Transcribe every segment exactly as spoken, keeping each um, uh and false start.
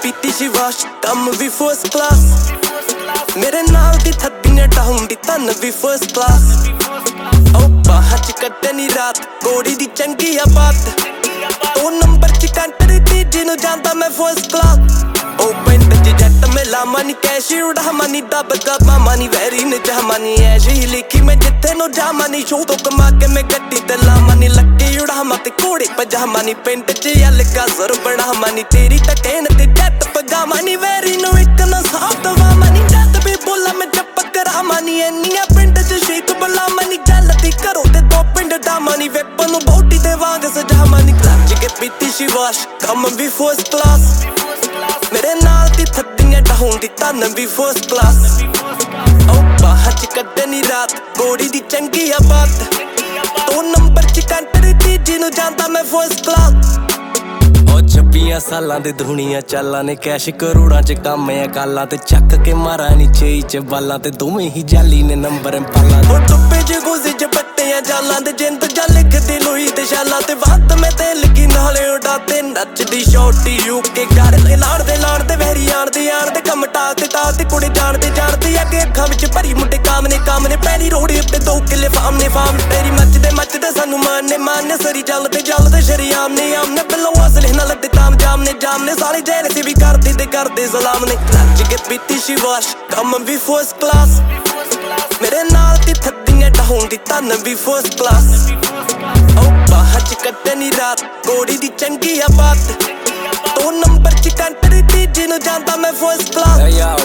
पीती सी वाश कम भी first class मेरे नाल दी थद्दी ने डाउन दी तन भी फर्स्ट क्लास ओ बाहर च कट्टनी रात कोड़ी दी चंगी आ बात दो नंबर च कंट्री दी जिनु जानदा मैं फर्स्ट क्लास ओ पिंड च जट मिला मनी कैश उड़ा मनी दब का मनी वैरी ने जा मनी ऐश ही लिखी मैं जिथे नो जा मनी शो तो कमा के मैं गड्डी ते ला मनी लक्के उड़ा मत कोड़े पजा मनी पिंड च यल का जर बड़ा मनी तेरी टटेन ते जट पगा मनी वैरी नो एक ना साफ दवा मनी जट भी बोला मैं जप करा मनी एनिया पिंड च शेख बला मनी जलती करो ते दो पिंड दा मनी वेपन बॉडी दे वांग सजा मनी क्लच के पीती सी वाश कम भी फर्स्ट क्लास मेरे नाल दी थद्दियां डाउन दी तन भी फर्स्ट क्लास ओ बाहर च कड्डनी रात कोड़ी दी चंगी आ बात दो नंबर च कंट्री दी जिनु जानदा मैं फर्स्ट क्लास छब्बियां सालां दे दुनिया चालां ने कैश करोड़ां च कम है कालां ते चक के मारा नीचे च बालां ते दोवें ही जाली ने नंबर पालां ओ टुप्पे च गुज़े च बट्टियां जालां ते जिंद जा लिखदी लोई ते शालां ते वक्त में ते लगी नाले उड़ाते नचदी शॉटी यूके घर ले लाड़ दे लाड़ ते वैरी आण दे आण दे कम टाक ते टाक ते कुड़ी जान दे जान दे अगे अखां विच भरी मुंडे काम ने काम ने पैरी रोड़ी उत्ते दो किले फाम ने फाम तेरी मचदे मचदे सानू मान ने मान ने सरी जल ते जल ते शरीआम ने आम ने बिलो असले ना लद्दे ताम जाम ने जाम ने सारे जैन से भी करते ते करते सलाम ने नच के पीती सी वाश कम भी फर्स्ट क्लास मेरे नाल दी थद्दियां डाउन दी तन भी फर्स्ट क्लास ओ बाहर च कट्टनी रात कोड़ी दी चंगी आ बात दो नंबर च कंट्री दी जिनु जानदा मैं first class hey, yo.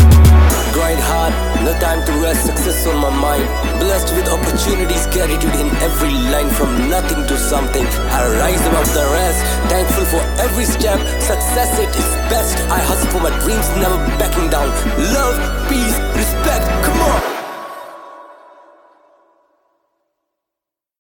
Grind hard, no time to rest, success on my mind. Blessed with opportunities, gratitude in every line. From nothing to something, I rise above the rest. Thankful for every step, success it is best. I hustle for my dreams, never backing down. Love, peace, respect, come on.